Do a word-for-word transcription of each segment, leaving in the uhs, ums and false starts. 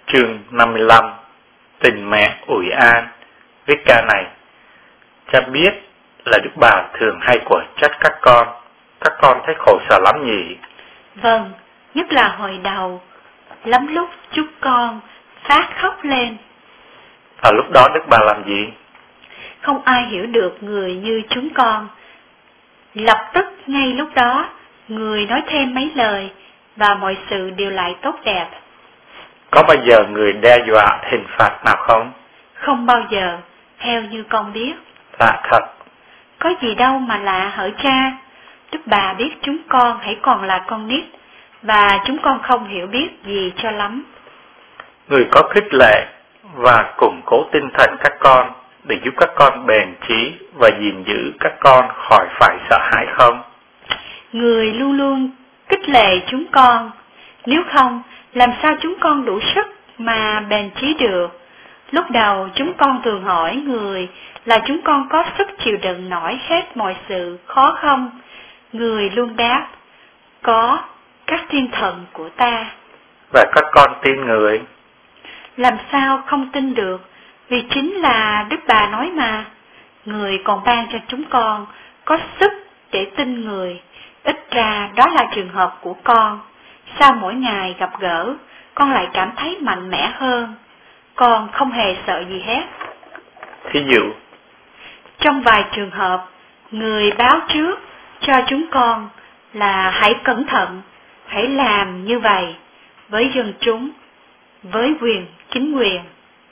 Chương năm mươi lăm. Tình mẹ ủi an. Viết ca này, cha biết là Đức Bà thường hay quở trách các con. Các con thấy khổ sở lắm nhỉ? Vâng, nhất là hồi đầu, lắm lúc chúng con phát khóc lên. Ở lúc đó Đức Bà làm gì? Không ai hiểu được người như chúng con. Lập tức ngay lúc đó, người nói thêm mấy lời và mọi sự đều lại tốt đẹp. Có bao giờ người đe dọa hình phạt nào không? Không bao giờ, theo như con biết. Lạ thật. Có gì đâu mà lạ hỡi cha. Đức Bà biết chúng con hãy còn là con nít, và chúng con không hiểu biết gì cho lắm. Người có khích lệ và củng cố tinh thần các con để giúp các con bền trí và gìn giữ các con khỏi phải sợ hãi không? Người luôn luôn khích lệ chúng con, nếu không làm sao chúng con đủ sức mà bền trí được. Lúc đầu chúng con thường hỏi người là chúng con có sức chịu đựng nổi hết mọi sự khó không? Người luôn đáp, có, các thiên thần của ta. Và các con tin người? Làm sao không tin được, vì chính là Đức Bà nói mà. Người còn ban cho chúng con có sức để tin người. Ít ra đó là trường hợp của con. Sao mỗi ngày gặp gỡ, con lại cảm thấy mạnh mẽ hơn? Con không hề sợ gì hết. Thí dụ? Trong vài trường hợp, người báo trước cho chúng con là hãy cẩn thận, hãy làm như vậy với dân chúng, với quyền chính quyền.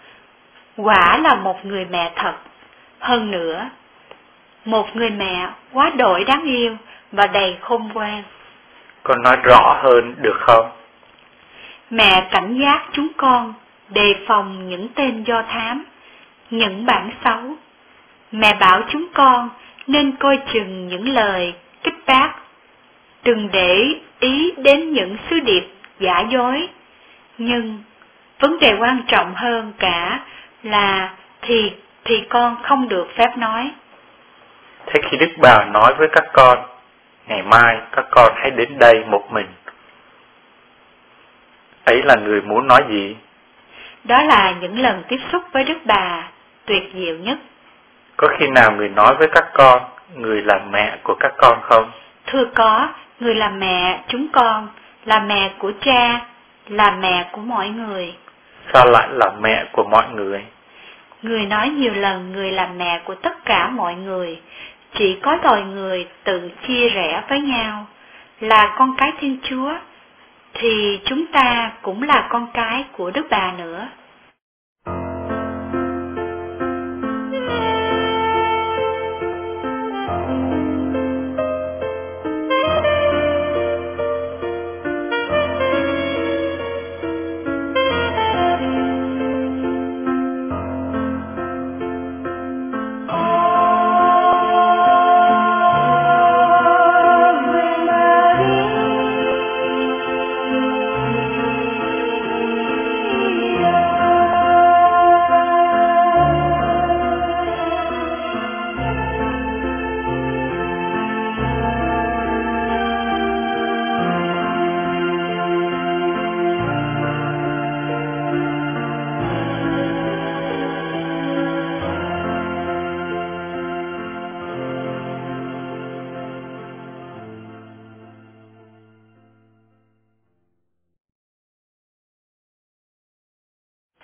Quả là một người mẹ thật. Hơn nữa, một người mẹ quá đổi đáng yêu và đầy khôn ngoan. Con nói rõ hơn được không? Mẹ cảnh giác chúng con đề phòng những tên do thám, những bản xấu. Mẹ bảo chúng con nên coi chừng những lời kích bác, đừng để ý đến những sứ điệp giả dối. Nhưng vấn đề quan trọng hơn cả là thì thì con không được phép nói. Thế khi Đức Bà nói với các con, ngày mai các con hãy đến đây một mình, ấy là người muốn nói gì? Đó là những lần tiếp xúc với Đức Bà tuyệt diệu nhất. Có khi nào người nói với các con, người là mẹ của các con không? Thưa có, người là mẹ chúng con, là mẹ của cha, là mẹ của mọi người. Sao lại là mẹ của mọi người? Người nói nhiều lần người là mẹ của tất cả mọi người. Chỉ có loài người tự chia rẽ với nhau, là con cái Thiên Chúa, thì chúng ta cũng là con cái của Đức Bà nữa.